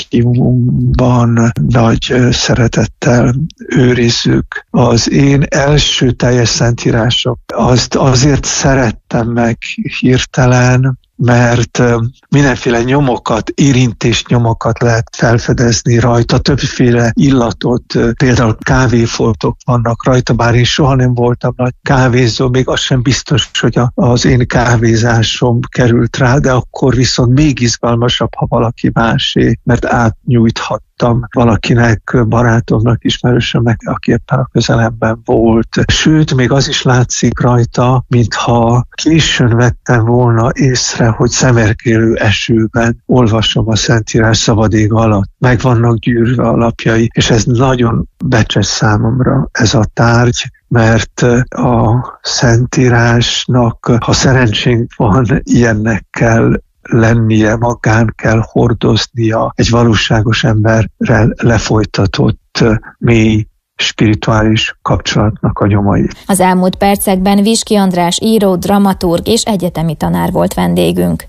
archívumban, nagy szeretettel őrizzük. Az én első teljes Szentírásom, azt azért szerettem meg hirtelen, mert mindenféle nyomokat, érintésnyomokat lehet felfedezni rajta, többféle illatot, például kávéfoltok vannak rajta, bár én soha nem voltam nagy kávézó, még az sem biztos, hogy az én kávézásom került rá, de akkor viszont még izgalmasabb, ha valaki másé, mert átnyújthattam valakinek, barátomnak, ismerősömnek, aki éppen a közelemben volt. Sőt, még az is látszik rajta, mintha későn vettem volna észre, hogy szemerkélő esőben olvasom a Szentírás szabad ég alatt. Meg vannak gyűrve a lapjai, és ez nagyon becses számomra ez a tárgy, mert a Szentírásnak, ha szerencsénk van, ilyennek kell lennie, magán kell hordoznia egy valóságos emberrel lefolytatott mély spirituális kapcsolatnak a nyomait.
Az elmúlt percekben Viski András író, dramaturg és egyetemi tanár volt vendégünk.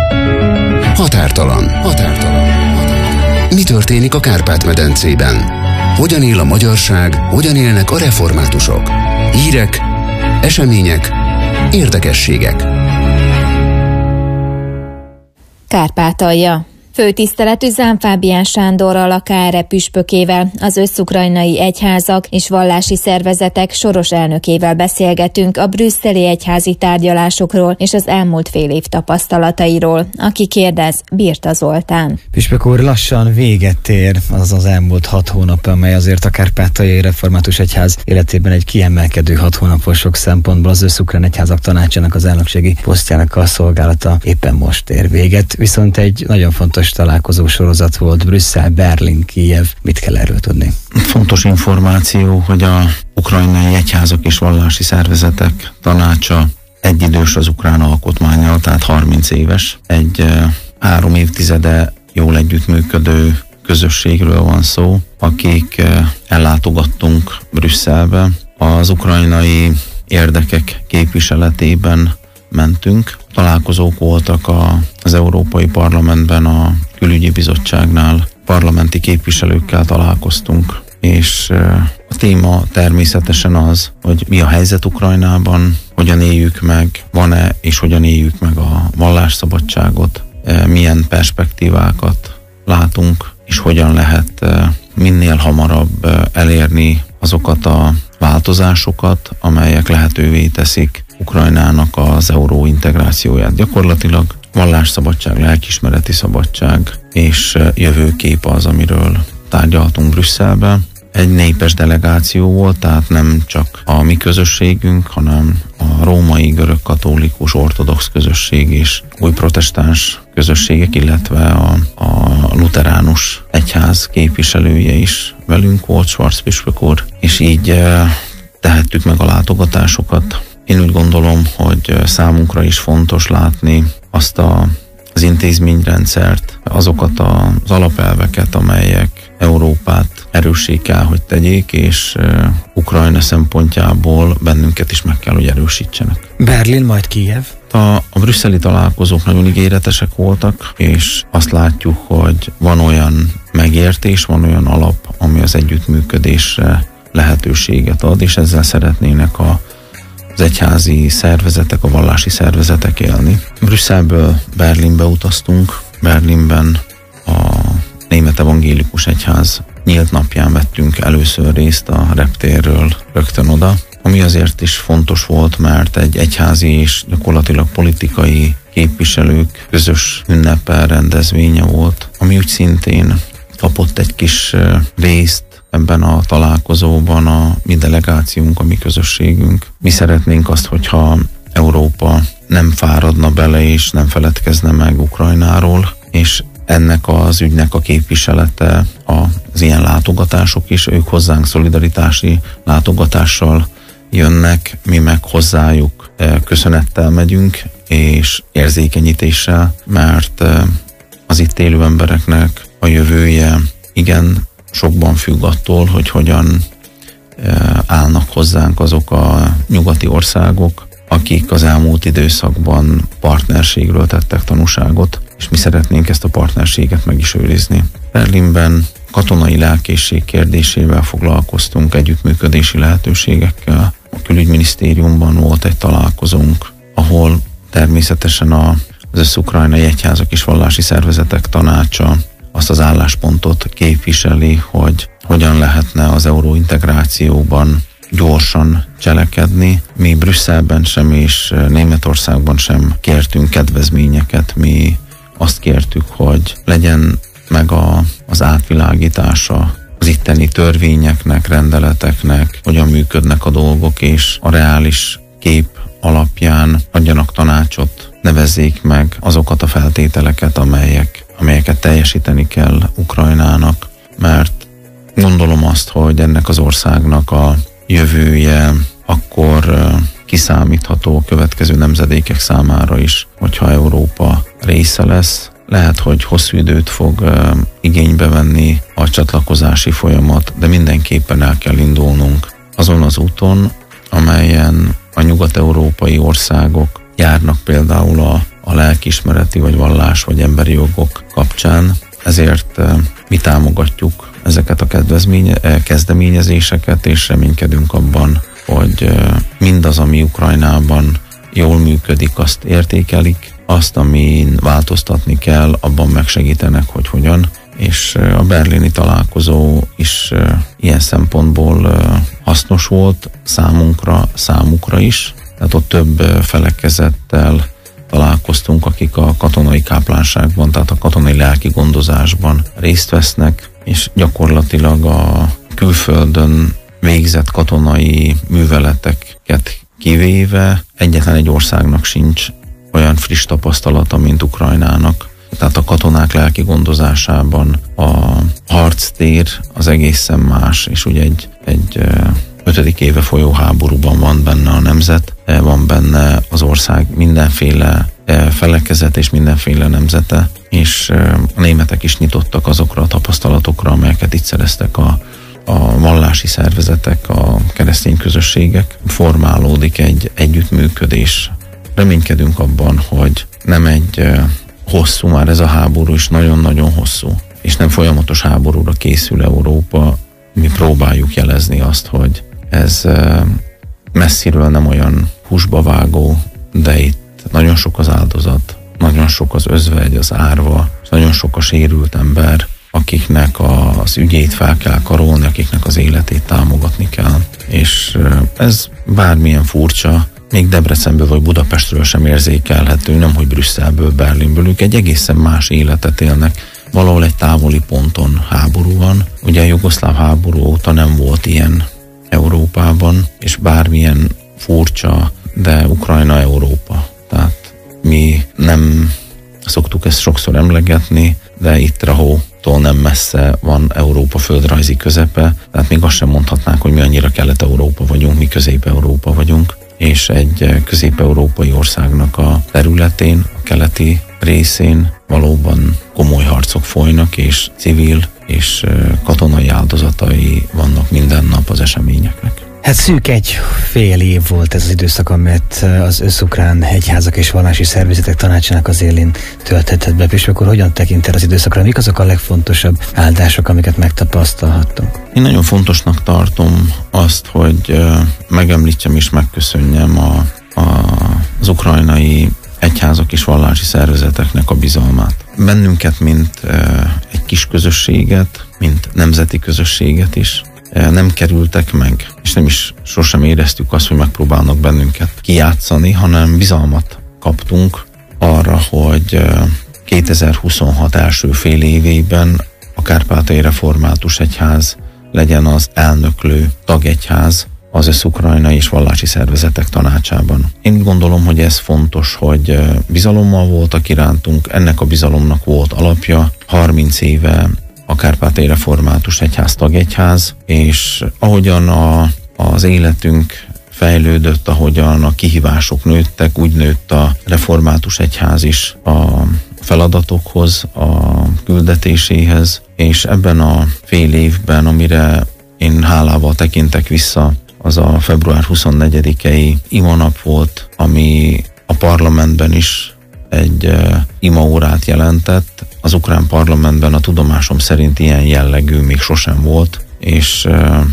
Határtalan. Mi történik a Kárpát-medencében? Hogyan él a magyarság, hogyan élnek a reformátusok? Hírek, események, érdekességek.
Kárpátalja. Főtiszteletű Zám Fábián Sándorral, a KRE püspökével, az összukrajnai egyházak és vallási szervezetek soros elnökével beszélgetünk a brüsszeli egyházi tárgyalásokról és az elmúlt fél év tapasztalatairól. Aki kérdez, Birta Zoltán.
Püspök úr, lassan véget ér az elmúlt 6 hónap, amely azért a Kárpátaljai Református Egyház életében egy kiemelkedő 6 hónapos sok szempontból. Az összukrán egyházak tanácsának az elnökségi posztjának a szolgálata éppen most ér véget, viszont egy nagyon fontos találkozó sorozat volt, Brüsszel, Berlin, Kijev. Mit kell erről tudni?
Fontos információ, hogy a ukrajnai egyházak és vallási szervezetek tanácsa egyidős az ukrán alkotmánnyal, tehát 30 éves. Egy 3 évtizede jól együttműködő közösségről van szó, akik ellátogattunk Brüsszelbe. Az ukrajnai érdekek képviseletében mentünk. Találkozók voltak az Európai Parlamentben, a Külügyi Bizottságnál, parlamenti képviselőkkel találkoztunk, és a téma természetesen az, hogy mi a helyzet Ukrajnában, hogyan éljük meg, van-e és hogyan éljük meg a vallásszabadságot, milyen perspektívákat látunk, és hogyan lehet minél hamarabb elérni azokat a változásokat, amelyek lehetővé teszik Ukrajnának az euró integrációját. Gyakorlatilag vallásszabadság, lelkiismereti szabadság és jövőkép az, amiről tárgyaltunk Brüsszelben. Egy népes delegáció volt, tehát nem csak a mi közösségünk, hanem a római, görög, katolikus, ortodox közösség és új protestáns közösségek, illetve a luteránus egyház képviselője is velünk volt, Schwarz püspök úr, és így tehettük meg a látogatásokat. Én úgy gondolom, hogy számunkra is fontos látni azt az intézményrendszert, azokat az alapelveket, amelyek Európát erőssé kell, hogy tegyék, és Ukrajna szempontjából bennünket is meg kell, hogy erősítsenek.
Berlin, majd Kijev.
A brüsszeli találkozók nagyon ígéretesek voltak, és azt látjuk, hogy van olyan megértés, van olyan alap, ami az együttműködésre lehetőséget ad, és ezzel szeretnének az egyházi szervezetek, a vallási szervezetek élni. Brüsszelből Berlinbe utaztunk. Berlinben a Német Evangélikus Egyház nyílt napján vettünk először részt a reptérről rögtön oda, ami azért is fontos volt, mert egy egyházi és gyakorlatilag politikai képviselők közös ünnepel rendezvénye volt, ami úgy szintén kapott egy kis részt ebben a találkozóban a mi delegációnk, a mi közösségünk. Mi szeretnénk azt, hogyha Európa nem fáradna bele és nem feledkezne meg Ukrajnáról, és ennek az ügynek a képviselete az ilyen látogatások is, ők hozzánk szolidaritási látogatással jönnek, mi meg hozzájuk köszönettel megyünk, és érzékenyítéssel, mert az itt élő embereknek a jövője igen sokban függ attól, hogy hogyan állnak hozzánk azok a nyugati országok, akik az elmúlt időszakban partnerségről tettek tanúságot, és mi szeretnénk ezt a partnerséget meg is őrizni. Berlinben katonai lelkészség kérdésével foglalkoztunk, együttműködési lehetőségekkel. A külügyminisztériumban volt egy találkozónk, ahol természetesen az össz-ukrajnai egyházak és vallási szervezetek tanácsa azt az álláspontot képviseli, hogy hogyan lehetne az euróintegrációban gyorsan cselekedni. Mi Brüsszelben sem és Németországban sem kértünk kedvezményeket, mi azt kértük, hogy legyen meg az átvilágítása az itteni törvényeknek, rendeleteknek, hogyan működnek a dolgok, és a reális kép alapján adjanak tanácsot, nevezzék meg azokat a feltételeket, amelyeket teljesíteni kell Ukrajnának, mert gondolom azt, hogy ennek az országnak a jövője akkor kiszámítható a következő nemzedékek számára is, hogyha Európa része lesz. Lehet, hogy hosszú időt fog igénybe venni a csatlakozási folyamat, de mindenképpen el kell indulnunk azon az úton, amelyen a nyugat-európai országok járnak például a lelkiismereti vagy vallás vagy emberi jogok kapcsán. Ezért mi támogatjuk ezeket a kezdeményezéseket, és reménykedünk abban, hogy mindaz, ami Ukrajnában jól működik, azt értékelik, azt, amin változtatni kell, abban megsegítenek, hogy hogyan, és a berlini találkozó is ilyen szempontból hasznos volt számukra is. Tehát ott több felekezettel találkoztunk, akik a katonai káplánságban, tehát a katonai lelki gondozásban részt vesznek, és gyakorlatilag a külföldön végzett katonai műveleteket kivéve egyetlen egy országnak sincs olyan friss tapasztalata, mint Ukrajnának. Tehát a katonák lelki gondozásában a harctér az egészen más, és ugye egy 5. éve folyó háborúban van benne a nemzet, van benne az ország mindenféle felekezet és mindenféle nemzete, és a németek is nyitottak azokra a tapasztalatokra, amelyeket itt szereztek a vallási szervezetek, a keresztény közösségek. Formálódik egy együttműködés. Reménykedünk abban, hogy nem egy hosszú, már ez a háború is nagyon-nagyon hosszú, és nem folyamatos háborúra készül Európa. Mi próbáljuk jelezni azt, hogy ez messziről nem olyan húsba vágó, de itt nagyon sok az áldozat, nagyon sok az özvegy, az árva, nagyon sok a sérült ember, akiknek az ügyét fel kell karolni, akiknek az életét támogatni kell. És ez bármilyen furcsa, még Debrecenből vagy Budapestről sem érzékelhető, nemhogy Brüsszelből, Berlinből. Ők egy egészen más életet élnek. Valahol egy távoli ponton háború van. Ugye a jugoszláv háború óta nem volt ilyen Európában, és bármilyen furcsa, de Ukrajna Európa. Tehát mi nem szoktuk ezt sokszor emlegetni, de itt Rahótól nem messze van Európa földrajzi közepe, tehát még azt sem mondhatnánk, hogy mi annyira Kelet-Európa vagyunk, mi Közép-Európa vagyunk, és egy közép-európai országnak a területén, a keleti részén valóban komoly harcok folynak, és civil és katonai áldozatai vannak minden nap az eseményeknek.
Hát szűk egy fél év volt ez az időszak, amit az összukrán egyházak és vallási szervezetek tanácsának az élén tölthetett be. És akkor hogyan tekinted az időszakra? Mik azok a legfontosabb áldások, amiket megtapasztalhattunk?
Én nagyon fontosnak tartom azt, hogy megemlítsem és megköszönjem az ukrajnai egyházak és vallási szervezeteknek a bizalmát. Bennünket, mint egy kis közösséget, mint nemzeti közösséget is nem kerültek meg, és nem is sosem éreztük azt, hogy megpróbálnak bennünket kijátszani, hanem bizalmat kaptunk arra, hogy 2026 első fél évében a Kárpátaljai Református Egyház legyen az elnöklő tagegyház az összukrajnai és vallási szervezetek tanácsában. Én gondolom, hogy ez fontos, hogy bizalommal voltak irántunk, ennek a bizalomnak volt alapja, 30 éve a Kárpátaljai Református Egyház tagegyház, és ahogyan az életünk fejlődött, ahogyan a kihívások nőttek, úgy nőtt a Református Egyház is a feladatokhoz, a küldetéséhez, és ebben a fél évben, amire én hálával tekintek vissza, az a február 24-i imanap volt, ami a parlamentben is egy imaórát jelentett. Az ukrán parlamentben a tudomásom szerint ilyen jellegű még sosem volt, és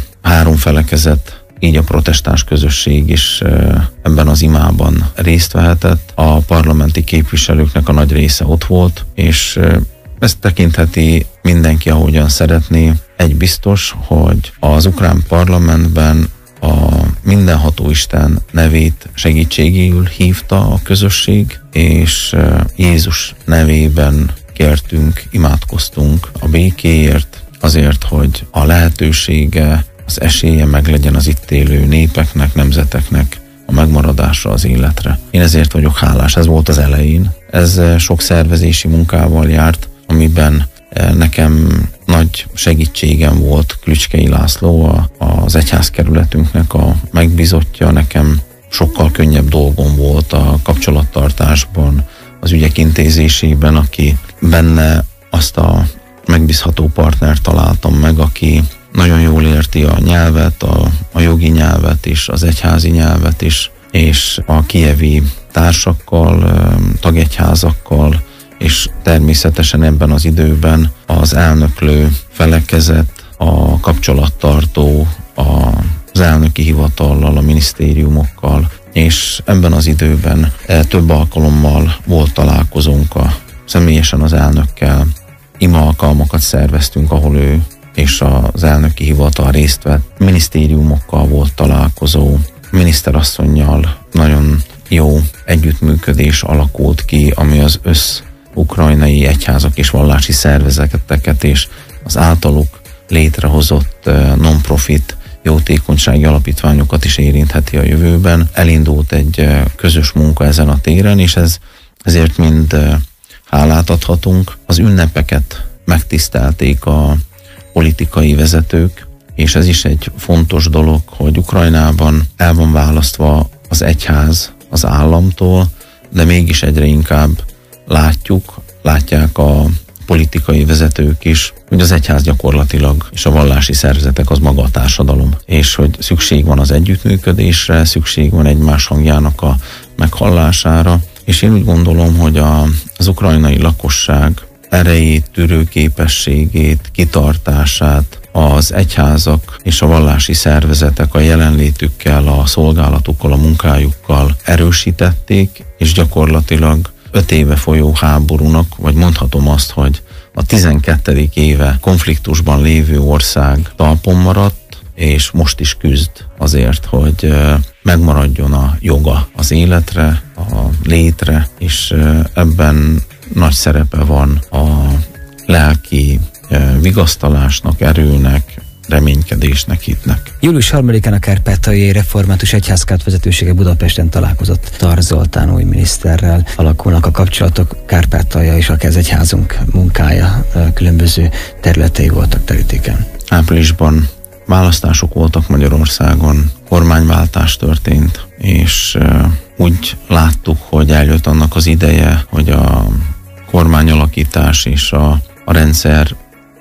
3 felekezet, így a protestáns közösség is ebben az imában részt vehetett. A parlamenti képviselőknek a nagy része ott volt, és ezt tekintheti mindenki, ahogyan szeretné. Egy biztos, hogy az ukrán parlamentben a mindenható Isten nevét segítségéül hívta a közösség, és Jézus nevében kértünk, imádkoztunk a békéért, azért, hogy a lehetősége, az esélye meglegyen az itt élő népeknek, nemzeteknek a megmaradásra, az életre. Én ezért vagyok hálás, ez volt az elején. Ez sok szervezési munkával járt, amiben nekem nagy segítségem volt Klücskei László, az egyházkerületünknek a megbízottja. Nekem sokkal könnyebb dolgom volt a kapcsolattartásban, az ügyek intézésében, aki benne azt a megbízható partnert találtam meg, aki nagyon jól érti a nyelvet, a jogi nyelvet is, az egyházi nyelvet is, és a kijevi társakkal, tagegyházakkal, és természetesen ebben az időben az elnöklő felekezet, a kapcsolattartó, az elnöki hivatallal, a minisztériumokkal, és ebben az időben több alkalommal volt találkozónk személyesen az elnökkel, ima alkalmakat szerveztünk, ahol ő és az elnöki hivatal részt vett, minisztériumokkal volt találkozó, miniszterasszonnyal nagyon jó együttműködés alakult ki, ami az ukrajnai egyházak és vallási szervezeteket és az általuk létrehozott non-profit jótékonysági alapítványokat is érintheti a jövőben. Elindult egy közös munka ezen a téren, és ezért mind hálát adhatunk. Az ünnepeket megtisztelték a politikai vezetők, és ez is egy fontos dolog, hogy Ukrajnában el van választva az egyház az államtól, de mégis egyre inkább látják a politikai vezetők is, hogy az egyház gyakorlatilag és a vallási szervezetek az maga a társadalom, és hogy szükség van az együttműködésre, szükség van egymás hangjának a meghallására, és én úgy gondolom, hogy az ukrajnai lakosság erejét, tűrőképességét, kitartását az egyházak és a vallási szervezetek a jelenlétükkel, a szolgálatukkal, a munkájukkal erősítették, és gyakorlatilag 5 éve folyó háborúnak, vagy mondhatom azt, hogy a 12. éve konfliktusban lévő ország talpon maradt, és most is küzd azért, hogy megmaradjon a joga az életre, a létre, és ebben nagy szerepe van a lelki vigasztalásnak, erőnek, reménykedésnek, hitnek.
Július 3-án a Kárpátaljai Református Egyházkárt vezetősége Budapesten találkozott Tar Zoltán új miniszterrel. Alakulnak a kapcsolatok, Kárpátalja és akár az egyházunk munkája különböző területei voltak terítéken.
Áprilisban választások voltak Magyarországon, kormányváltás történt, és úgy láttuk, hogy eljött annak az ideje, hogy a kormányalakítás és a rendszer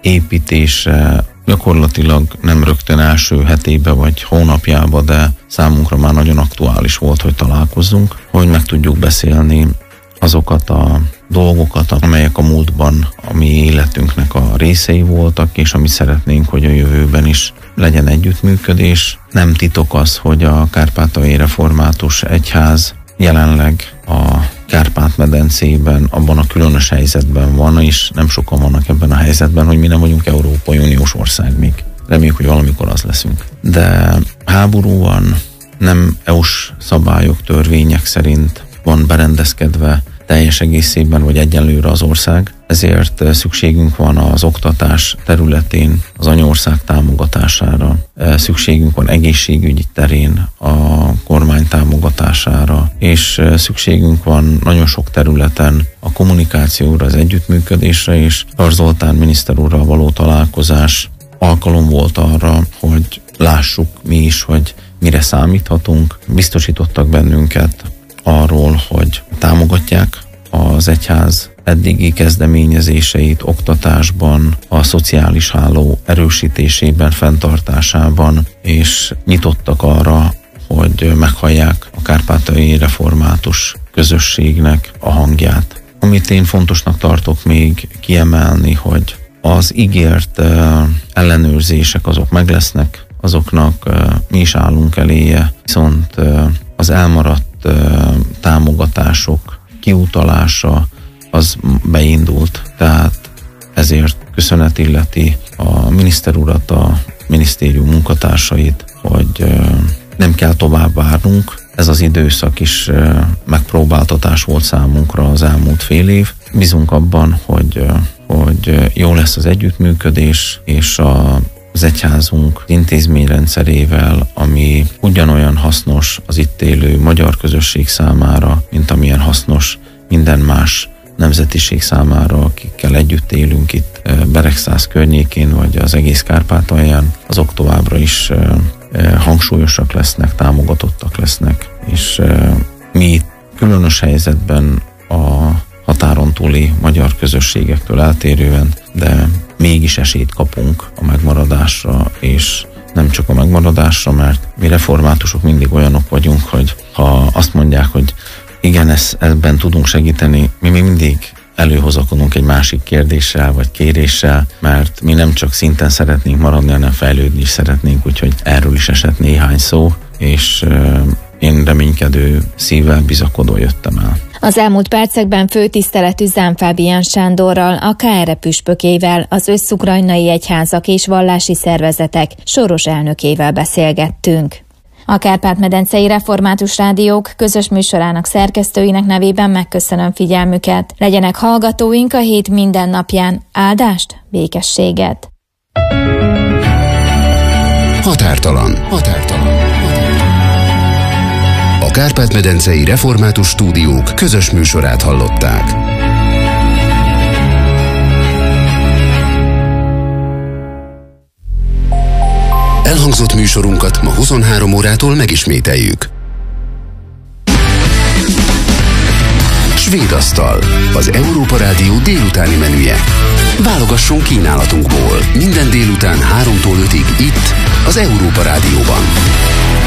építése gyakorlatilag nem rögtön első hetébe vagy hónapjába, de számunkra már nagyon aktuális volt, hogy találkozzunk, hogy meg tudjuk beszélni azokat a dolgokat, amelyek a múltban a mi életünknek a részei voltak, és amit szeretnénk, hogy a jövőben is legyen együttműködés. Nem titok az, hogy a Kárpátaljai Református Egyház jelenleg a Kárpát-medencében abban a különös helyzetben van, és nem sokan vannak ebben a helyzetben, hogy mi nem vagyunk Európai Uniós ország még. Reméljük, hogy valamikor az leszünk. De háború van, nem EU-s szabályok, törvények szerint van berendezkedve teljes egészében vagy egyenlőre az ország, ezért szükségünk van az oktatás területén az anyaország támogatására, szükségünk van egészségügyi terén a kormány támogatására, és szükségünk van nagyon sok területen a kommunikációra, az együttműködésre, és Tar Zoltán miniszter úrral való találkozás alkalom volt arra, hogy lássuk mi is, hogy mire számíthatunk. Biztosítottak bennünket arról, hogy támogatják az egyház eddigi kezdeményezéseit oktatásban, a szociális háló erősítésében, fenntartásában, és nyitottak arra, hogy meghallják a kárpátaljai református közösségnek a hangját. Amit én fontosnak tartok még kiemelni, hogy az ígért ellenőrzések azok meg lesznek, azoknak mi is állunk eléje, viszont az elmaradt támogatások kiutalása az beindult, tehát ezért köszönet illeti a miniszter urat, a minisztérium munkatársait, hogy nem kell tovább várnunk. Ez az időszak is megpróbáltatás volt számunkra az elmúlt fél év. Bízunk abban, hogy jó lesz az együttműködés, és az egyházunk intézményrendszerével, ami ugyanolyan hasznos az itt élő magyar közösség számára, mint amilyen hasznos minden más nemzetiség számára, akikkel együtt élünk itt Beregszász környékén, vagy az egész Kárpátalján, azok továbbra is hangsúlyosak lesznek, támogatottak lesznek, és mi különös helyzetben a határon túli magyar közösségektől eltérően, de mégis esélyt kapunk a megmaradásra, és nem csak a megmaradásra, mert mi reformátusok mindig olyanok vagyunk, hogy ha azt mondják, hogy igen, ebben tudunk segíteni, mi még mindig előhozakodunk egy másik kérdéssel vagy kéréssel, mert mi nem csak szinten szeretnénk maradni, hanem fejlődni is szeretnénk, úgyhogy erről is esett néhány szó, és én reménykedő szívvel, bizakodó jöttem el.
Az elmúlt percekben főtiszteletű Zám Fábián Sándorral, a KRE püspökével, az összukrajnai egyházak és vallási szervezetek soros elnökével beszélgettünk. A Kárpát-medencei Református Rádiók közös műsorának szerkesztőinek nevében megköszönöm figyelmüket. Legyenek hallgatóink a hét minden napján. Áldást, békességet!
Határtalan. A Kárpát-medencei Református Stúdiók közös műsorát hallották. Elhangzott műsorunkat ma 23 órától megismételjük. Svéd asztal, az Európa Rádió délutáni menüje. Válogasson kínálatunkból minden délután 3-tól 5-ig itt, az Európa Rádióban.